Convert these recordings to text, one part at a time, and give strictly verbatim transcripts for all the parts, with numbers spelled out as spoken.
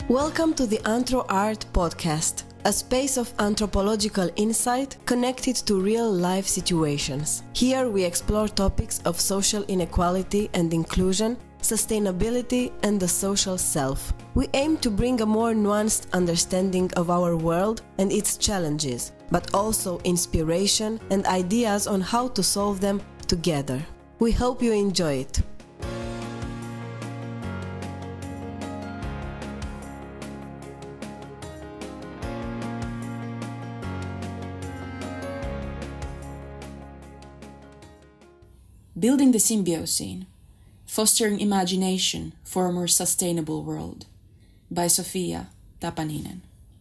Welcome to the Anthro Art Podcast, a space of anthropological insight connected to real-life situations. Here we explore topics of social inequality and inclusion, sustainability, and the social self. We aim to bring a more nuanced understanding of our world and its challenges, but also inspiration and ideas on how to solve them together. We hope you enjoy it. Building the Symbiocene, Fostering Imagination for a More Sustainable World, by Sofia Tapaninen.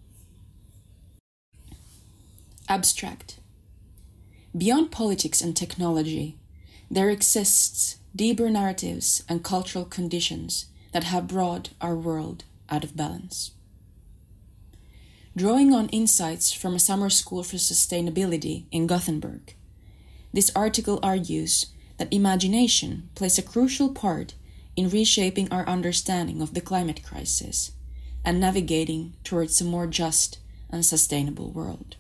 Abstract. Beyond politics and technology, there exists deeper narratives and cultural conditions that have brought our world out of balance. Drawing on insights from a summer school for sustainability in Gothenburg, this article argues that imagination plays a crucial part in reshaping our understanding of the climate crisis and navigating towards a more just and sustainable world.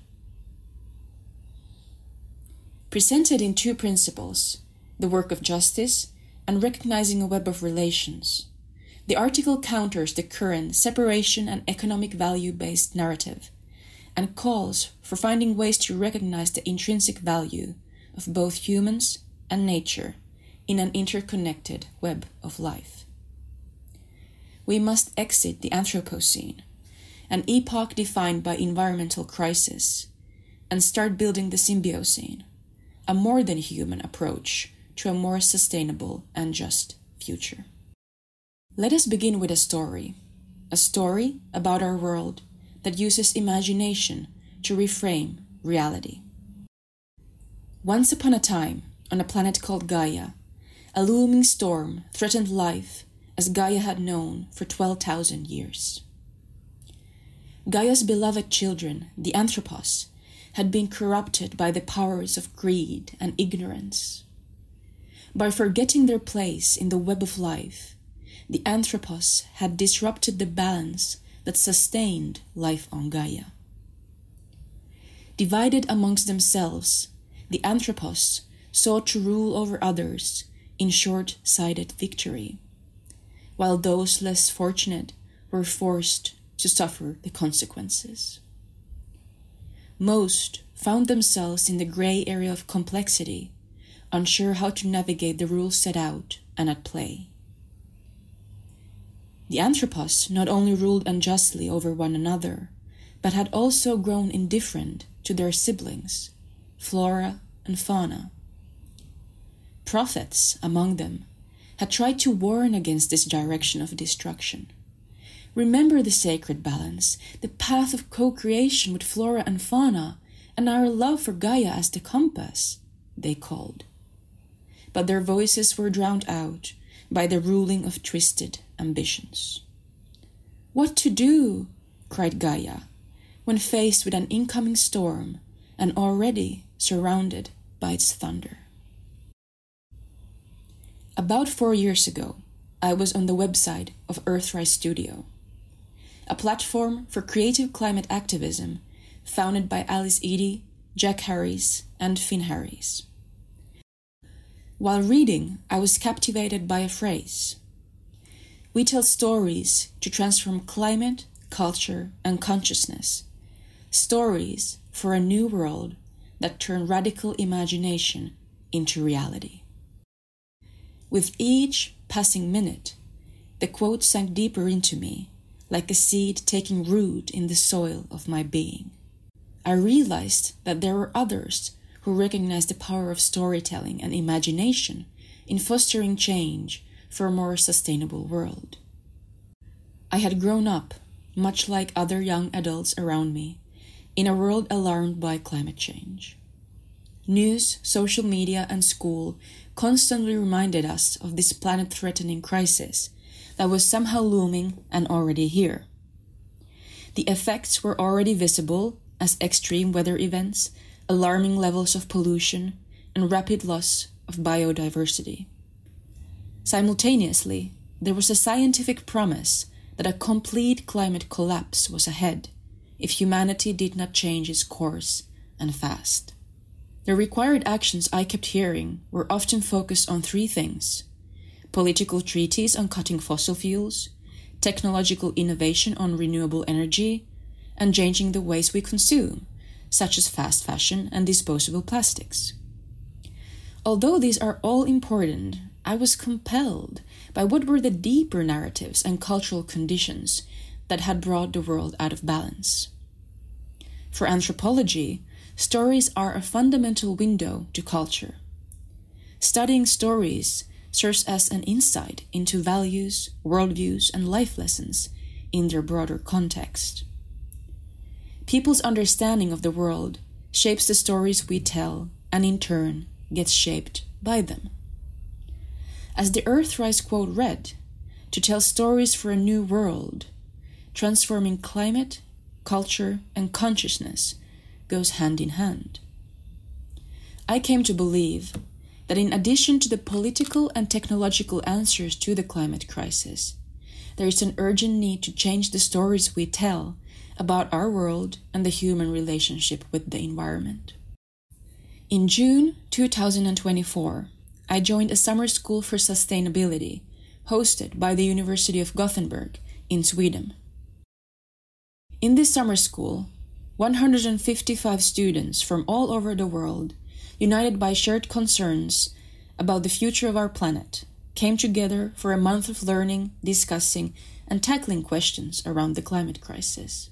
Presented in two principles, the work of justice and recognizing a web of relations, the article counters the current separation and economic value-based narrative and calls for finding ways to recognize the intrinsic value of both humans and nature in an interconnected web of life. We must exit the Anthropocene, an epoch defined by environmental crisis, and start building the Symbiocene, a more than human approach to a more sustainable and just future. Let us begin with a story, a story about our world that uses imagination to reframe reality. Once upon a time, on a planet called Gaia, a looming storm threatened life as Gaia had known for twelve thousand years. Gaia's beloved children, the Anthropos, had been corrupted by the powers of greed and ignorance. By forgetting their place in the web of life, the Anthropos had disrupted the balance that sustained life on Gaia. Divided amongst themselves, the Anthropos sought to rule over others in short-sighted victory, while those less fortunate were forced to suffer the consequences. Most found themselves in the gray area of complexity, unsure how to navigate the rules set out and at play. The Anthropos not only ruled unjustly over one another, but had also grown indifferent to their siblings, flora and fauna. Prophets among them had tried to warn against this direction of destruction. Remember the sacred balance, the path of co-creation with flora and fauna, and our love for Gaia as the compass, they called. But their voices were drowned out by the ruling of twisted ambitions. What to do, cried Gaia, when faced with an incoming storm and already surrounded by its thunder. About four years ago, I was on the website of Earthrise Studio, a platform for creative climate activism founded by Alice Eady, Jack Harris, and Finn Harris. While reading, I was captivated by a phrase. We tell stories to transform climate, culture, and consciousness. Stories for a new world that turn radical imagination into reality. With each passing minute, the quote sank deeper into me, like a seed taking root in the soil of my being. I realized that there were others who recognized the power of storytelling and imagination in fostering change for a more sustainable world. I had grown up, much like other young adults around me, in a world alarmed by climate change. News, social media, and school constantly reminded us of this planet-threatening crisis that was somehow looming and already here. The effects were already visible as extreme weather events, alarming levels of pollution, and rapid loss of biodiversity. Simultaneously, there was a scientific promise that a complete climate collapse was ahead if humanity did not change its course and fast. The required actions I kept hearing were often focused on three things: political treaties on cutting fossil fuels, technological innovation on renewable energy, and changing the ways we consume, such as fast fashion and disposable plastics. Although these are all important, I was compelled by what were the deeper narratives and cultural conditions that had brought the world out of balance. For anthropology, stories are a fundamental window to culture. Studying stories serves as an insight into values, worldviews, and life lessons in their broader context. People's understanding of the world shapes the stories we tell, and in turn gets shaped by them. As the Earthrise quote read, to tell stories for a new world, transforming climate, culture, and consciousness goes hand in hand. I came to believe that in addition to the political and technological answers to the climate crisis, there is an urgent need to change the stories we tell about our world and the human relationship with the environment. In June two thousand twenty-four, I joined a summer school for sustainability hosted by the University of Gothenburg in Sweden. In this summer school, one hundred fifty-five students from all over the world, united by shared concerns about the future of our planet, came together for a month of learning, discussing, and tackling questions around the climate crisis.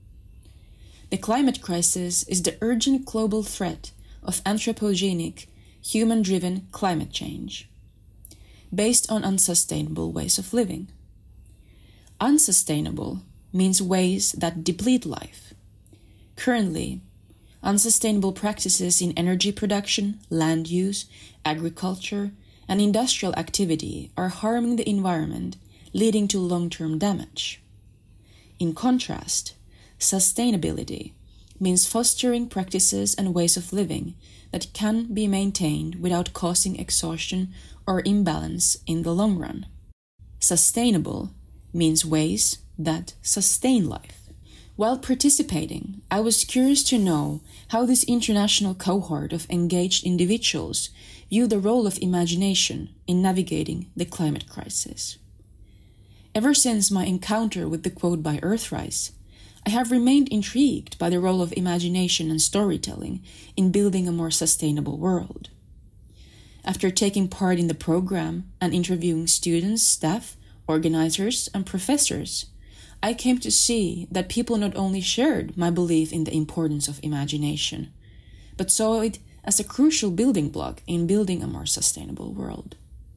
The climate crisis is the urgent global threat of anthropogenic, human-driven climate change, based on unsustainable ways of living. Unsustainable means ways that deplete life. Currently, unsustainable practices in energy production, land use, agriculture, and industrial activity are harming the environment, leading to long-term damage. In contrast, sustainability means fostering practices and ways of living that can be maintained without causing exhaustion or imbalance in the long run. Sustainable means ways that sustain life. While participating, I was curious to know how this international cohort of engaged individuals view the role of imagination in navigating the climate crisis. Ever since my encounter with the quote by Earthrise, I have remained intrigued by the role of imagination and storytelling in building a more sustainable world. After taking part in the program and interviewing students, staff, organizers, and professors, I came to see that people not only shared my belief in the importance of imagination, but saw it as a crucial building block in building a more sustainable world.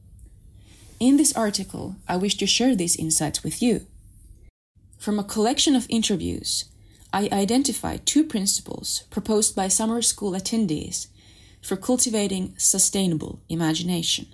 In this article, I wish to share these insights with you. From a collection of interviews, I identified two principles proposed by summer school attendees for cultivating sustainable imagination.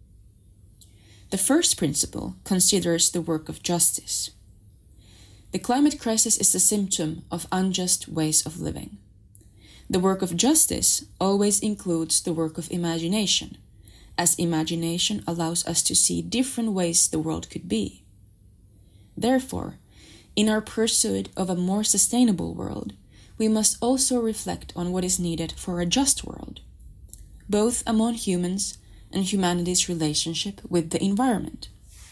The first principle considers the work of justice. The climate crisis is a symptom of unjust ways of living. The work of justice always includes the work of imagination, as imagination allows us to see different ways the world could be. Therefore, in our pursuit of a more sustainable world, we must also reflect on what is needed for a just world, both among humans and humanity's relationship with the environment.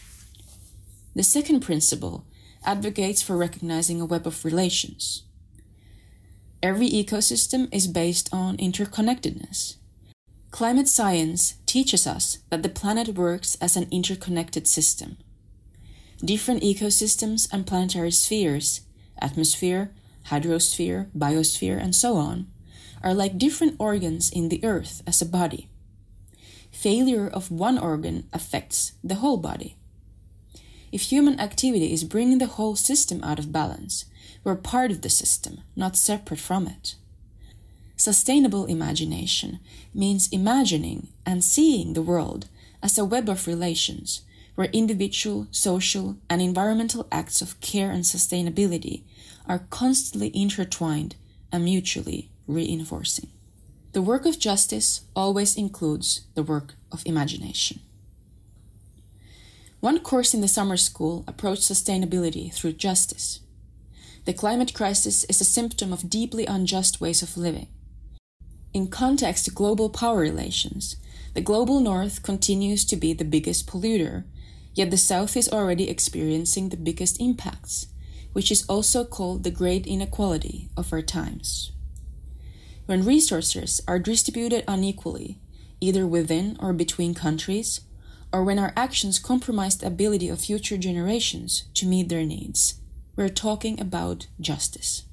The second principle advocates for recognizing a web of relations. Every ecosystem is based on interconnectedness. Climate science teaches us that the planet works as an interconnected system. Different ecosystems and planetary spheres, atmosphere, hydrosphere, biosphere, and so on, are like different organs in the Earth as a body. Failure of one organ affects the whole body. If human activity is bringing the whole system out of balance, we're part of the system, not separate from it. Sustainable imagination means imagining and seeing the world as a web of relations where individual, social, and environmental acts of care and sustainability are constantly intertwined and mutually reinforcing. The work of justice always includes the work of imagination. One course in the summer school approached sustainability through justice. The climate crisis is a symptom of deeply unjust ways of living. In context to global power relations, the global north continues to be the biggest polluter, yet the south is already experiencing the biggest impacts, which is also called the great inequality of our times. When resources are distributed unequally, either within or between countries, or when our actions compromise the ability of future generations to meet their needs, we're talking about justice.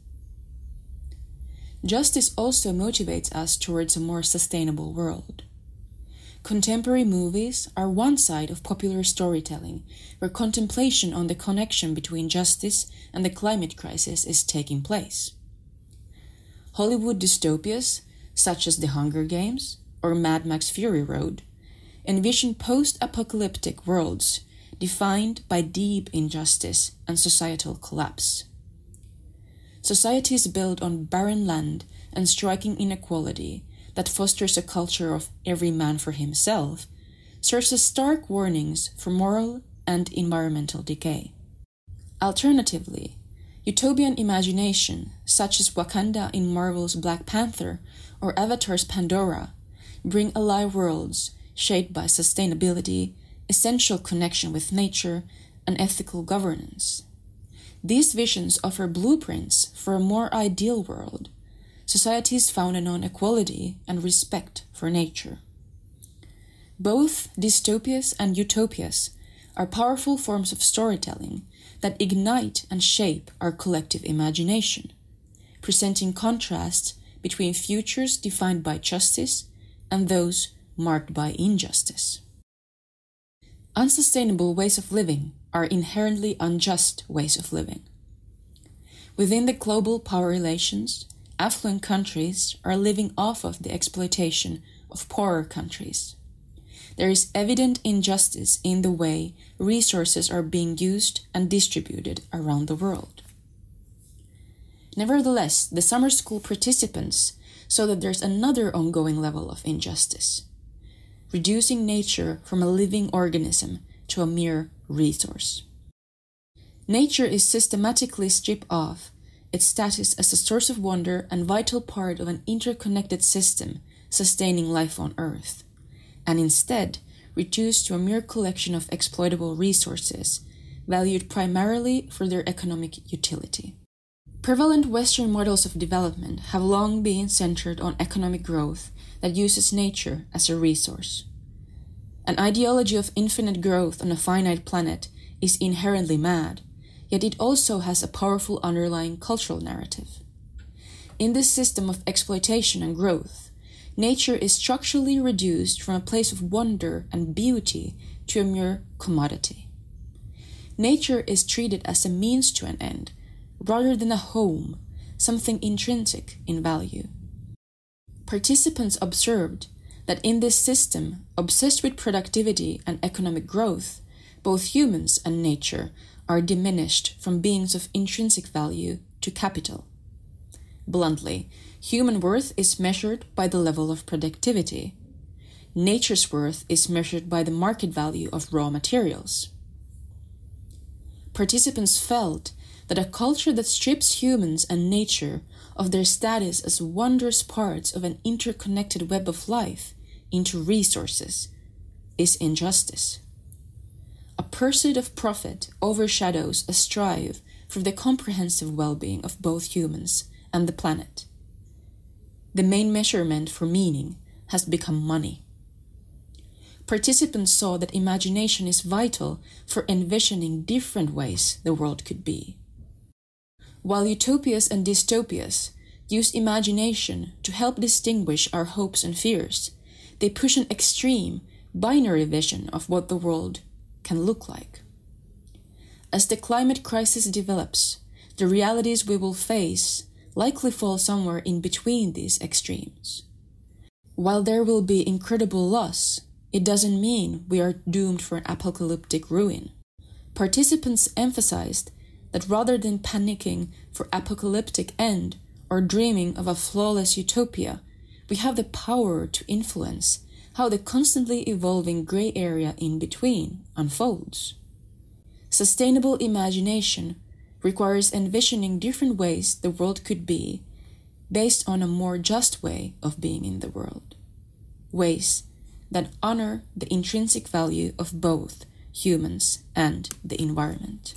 Justice also motivates us towards a more sustainable world. Contemporary movies are one side of popular storytelling, where contemplation on the connection between justice and the climate crisis is taking place. Hollywood dystopias, such as The Hunger Games or Mad Max Fury Road, envision post-apocalyptic worlds defined by deep injustice and societal collapse. Societies built on barren land and striking inequality that fosters a culture of every man for himself serves as stark warnings for moral and environmental decay. Alternatively, utopian imagination, such as Wakanda in Marvel's Black Panther or Avatar's Pandora, bring alive worlds shaped by sustainability, essential connection with nature, and ethical governance. These visions offer blueprints for a more ideal world, societies founded on equality and respect for nature. Both dystopias and utopias are powerful forms of storytelling that ignite and shape our collective imagination, presenting contrasts between futures defined by justice and those marked by injustice. Unsustainable ways of living are inherently unjust ways of living. Within the global power relations, affluent countries are living off of the exploitation of poorer countries. There is evident injustice in the way resources are being used and distributed around the world. Nevertheless, the summer school participants saw that there's another ongoing level of injustice, reducing nature from a living organism to a mere resource. Nature is systematically stripped off its status as a source of wonder and vital part of an interconnected system sustaining life on Earth, and instead reduced to a mere collection of exploitable resources, valued primarily for their economic utility. Prevalent Western models of development have long been centered on economic growth that uses nature as a resource. An ideology of infinite growth on a finite planet is inherently mad, yet it also has a powerful underlying cultural narrative. In this system of exploitation and growth, nature is structurally reduced from a place of wonder and beauty to a mere commodity. Nature is treated as a means to an end, rather than a home, something intrinsic in value. Participants observed that in this system, obsessed with productivity and economic growth, both humans and nature are diminished from beings of intrinsic value to capital. Bluntly, human worth is measured by the level of productivity. Nature's worth is measured by the market value of raw materials. Participants felt that a culture that strips humans and nature of their status as wondrous parts of an interconnected web of life into resources is injustice. A pursuit of profit overshadows a strive for the comprehensive well-being of both humans and the planet. The main measurement for meaning has become money. Participants saw that imagination is vital for envisioning different ways the world could be. While utopias and dystopias use imagination to help distinguish our hopes and fears, they push an extreme, binary vision of what the world can look like. As the climate crisis develops, the realities we will face likely fall somewhere in between these extremes. While there will be incredible loss, it doesn't mean we are doomed for an apocalyptic ruin. Participants emphasized that rather than panicking for apocalyptic end or dreaming of a flawless utopia, we have the power to influence how the constantly evolving gray area in between unfolds. Sustainable imagination requires envisioning different ways the world could be based on a more just way of being in the world. Ways that honor the intrinsic value of both humans and the environment.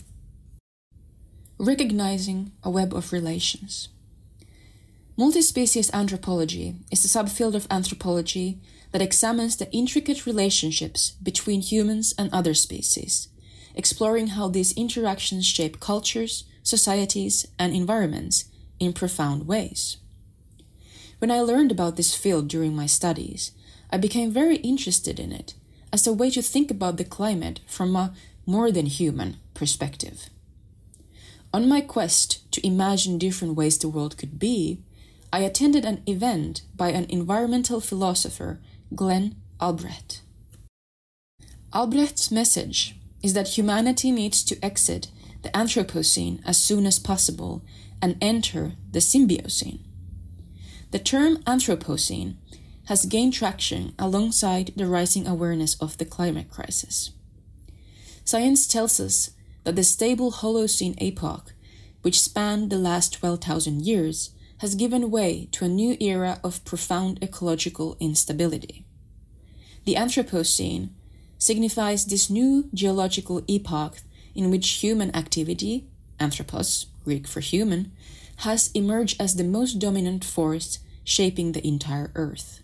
Recognizing a web of relations. Multispecies anthropology is a subfield of anthropology that examines the intricate relationships between humans and other species, exploring how these interactions shape cultures, societies, and environments in profound ways. When I learned about this field during my studies, I became very interested in it as a way to think about the climate from a more than human perspective. On my quest to imagine different ways the world could be, I attended an event by an environmental philosopher, Glenn Albrecht. Albrecht's message is that humanity needs to exit the Anthropocene as soon as possible and enter the Symbiocene. The term Anthropocene has gained traction alongside the rising awareness of the climate crisis. Science tells us that the stable Holocene epoch, which spanned the last twelve thousand years, has given way to a new era of profound ecological instability. The Anthropocene signifies this new geological epoch in which human activity, anthropos, Greek for human, has emerged as the most dominant force shaping the entire Earth.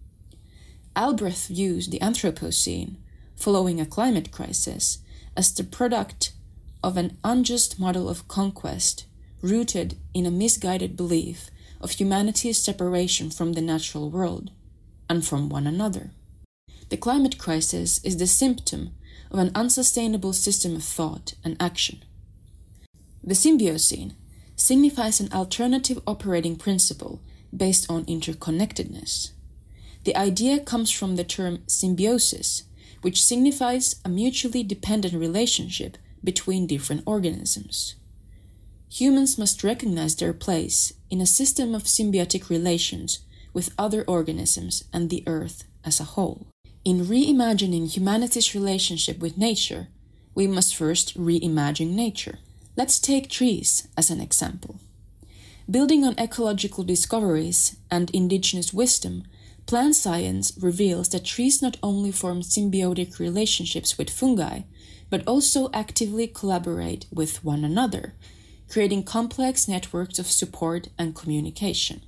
Albrecht views the Anthropocene, following a climate crisis, as the product of an unjust model of conquest rooted in a misguided belief of humanity's separation from the natural world and from one another. The climate crisis is the symptom of an unsustainable system of thought and action. The Symbiocene signifies an alternative operating principle based on interconnectedness. The idea comes from the term symbiosis, which signifies a mutually dependent relationship between different organisms. Humans must recognize their place in a system of symbiotic relations with other organisms and the Earth as a whole. In reimagining humanity's relationship with nature, we must first reimagine nature. Let's take trees as an example. Building on ecological discoveries and indigenous wisdom, plant science reveals that trees not only form symbiotic relationships with fungi, but also actively collaborate with one another, creating complex networks of support and communication.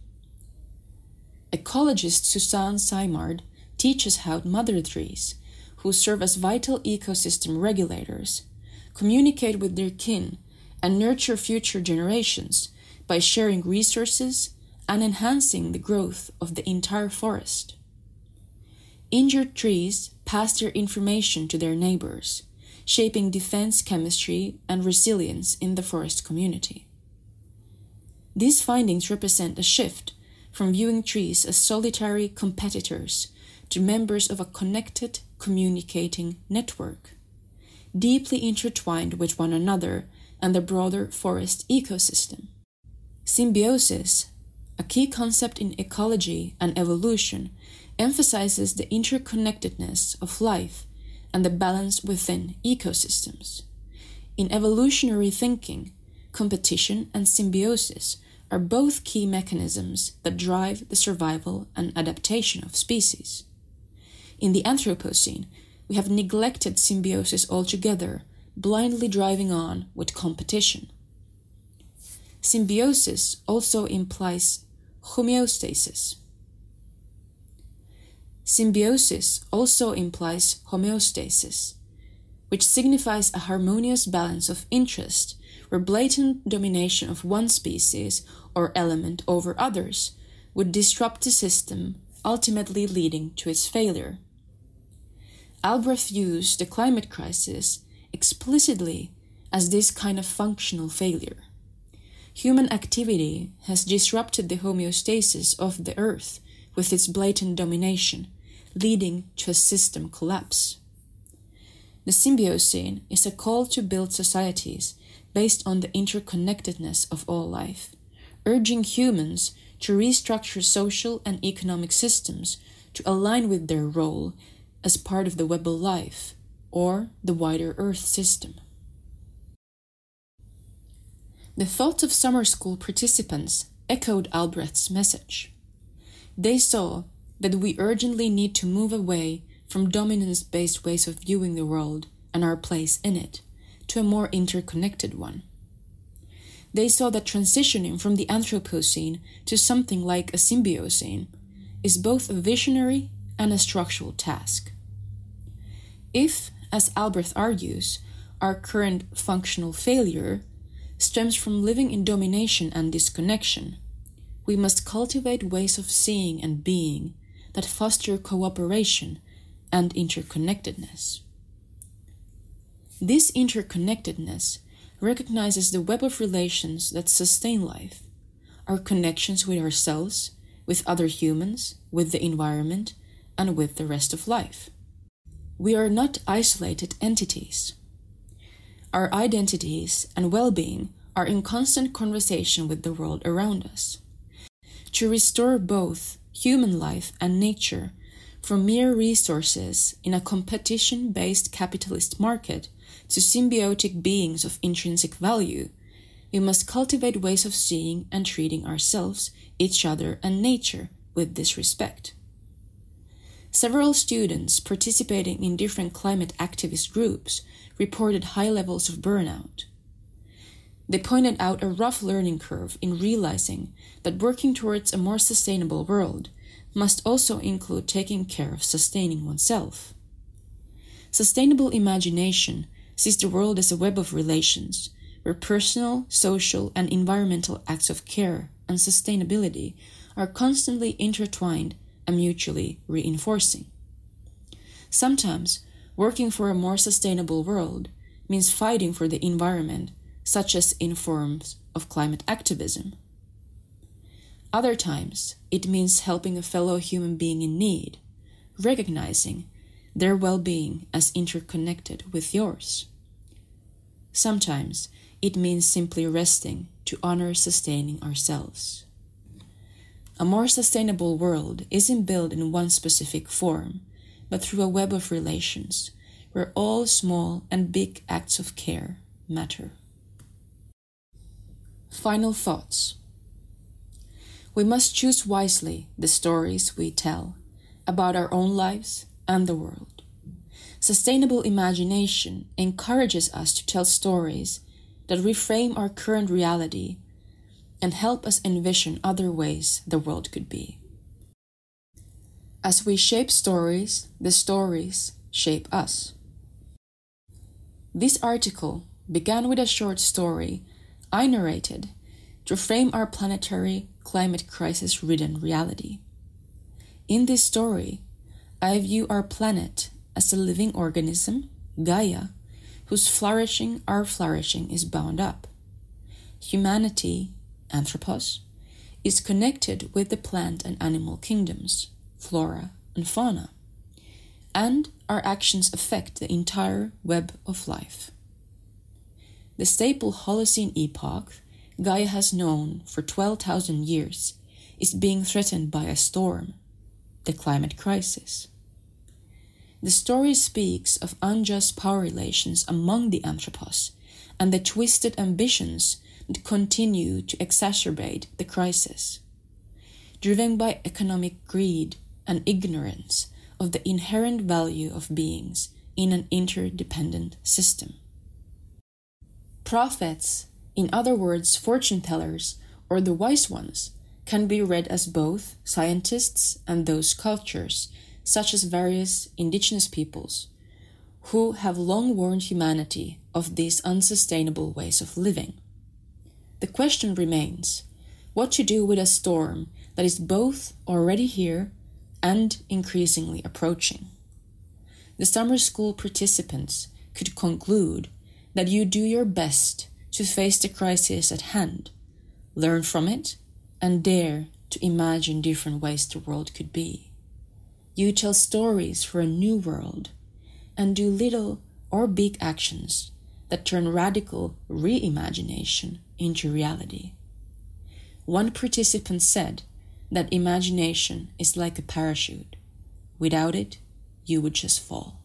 Ecologist Suzanne Simard teaches how mother trees, who serve as vital ecosystem regulators, communicate with their kin and nurture future generations by sharing resources and enhancing the growth of the entire forest. Injured trees pass their information to their neighbors, shaping defense chemistry and resilience in the forest community. These findings represent a shift from viewing trees as solitary competitors to members of a connected, communicating network, deeply intertwined with one another and the broader forest ecosystem. Symbiosis, a key concept in ecology and evolution, emphasizes the interconnectedness of life and the balance within ecosystems. In evolutionary thinking, competition and symbiosis are both key mechanisms that drive the survival and adaptation of species. In the Anthropocene, we have neglected symbiosis altogether, blindly driving on with competition. Symbiosis also implies homeostasis. Symbiosis also implies homeostasis, which signifies a harmonious balance of interest where blatant domination of one species or element over others would disrupt the system, ultimately leading to its failure. Albrecht views the climate crisis explicitly as this kind of functional failure. Human activity has disrupted the homeostasis of the Earth with its blatant domination, leading to a system collapse. The Symbiocene is a call to build societies based on the interconnectedness of all life, urging humans to restructure social and economic systems to align with their role as part of the web of life or the wider Earth system. The thoughts of summer school participants echoed Albrecht's message. They saw that we urgently need to move away from dominance-based ways of viewing the world and our place in it to a more interconnected one. They saw that transitioning from the Anthropocene to something like a Symbiocene is both a visionary and a structural task. If, as Albrecht argues, our current functional failure stems from living in domination and disconnection, we must cultivate ways of seeing and being that foster cooperation and interconnectedness. This interconnectedness recognizes the web of relations that sustain life, our connections with ourselves, with other humans, with the environment, and with the rest of life. We are not isolated entities. Our identities and well-being are in constant conversation with the world around us. To restore both human life and nature from mere resources in a competition-based capitalist market to symbiotic beings of intrinsic value, we must cultivate ways of seeing and treating ourselves, each other, and nature with this respect. Several students participating in different climate activist groups reported high levels of burnout. They pointed out a rough learning curve in realizing that working towards a more sustainable world must also include taking care of sustaining oneself. Sustainable imagination sees the world as a web of relations, where personal, social, and environmental acts of care and sustainability are constantly intertwined and mutually reinforcing. Sometimes, working for a more sustainable world means fighting for the environment, such as in forms of climate activism. Other times, it means helping a fellow human being in need, recognizing their well-being as interconnected with yours. Sometimes, it means simply resting to honor sustaining ourselves. A more sustainable world isn't built in one specific form, but through a web of relations, where all small and big acts of care matter. Final thoughts. We must choose wisely the stories we tell about our own lives and the world. Sustainable imagination encourages us to tell stories that reframe our current reality and help us envision other ways the world could be. As we shape stories, the stories shape us. This article began with a short story I narrated to frame our planetary climate crisis-ridden reality. In this story, I view our planet as a living organism, Gaia, whose flourishing our flourishing is bound up. Humanity, Anthropos, is connected with the plant and animal kingdoms, flora and fauna, and our actions affect the entire web of life. The staple Holocene epoch Gaia has known for twelve thousand years is being threatened by a storm, the climate crisis. The story speaks of unjust power relations among the Anthropos and the twisted ambitions that continue to exacerbate the crisis. Driven by economic greed and ignorance of the inherent value of beings in an interdependent system. Prophets, in other words fortune tellers or the wise ones, can be read as both scientists and those cultures, such as various indigenous peoples, who have long warned humanity of these unsustainable ways of living. The question remains, what to do with a storm that is both already here and increasingly approaching. The summer school participants could conclude that you do your best to face the crisis at hand, learn from it, and dare to imagine different ways the world could be. You tell stories for a new world and do little or big actions that turn radical reimagination into reality. One participant said that imagination is like a parachute, Without it, you would just fall.